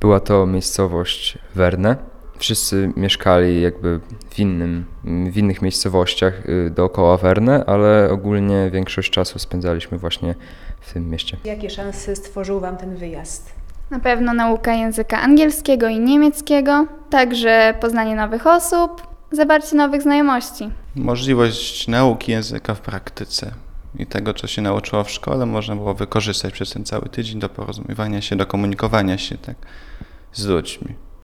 Była to miejscowość Werne. Wszyscy mieszkali jakby w innych miejscowościach dookoła Werne, ale ogólnie większość czasu spędzaliśmy właśnie w tym mieście. Jakie szanse stworzył Wam ten wyjazd? Na pewno nauka języka angielskiego i niemieckiego, także poznanie nowych osób, zawarcie nowych znajomości. Możliwość nauki języka w praktyce i tego, co się nauczyło w szkole, można było wykorzystać przez ten cały tydzień do porozumiewania się, do komunikowania się tak z ludźmi.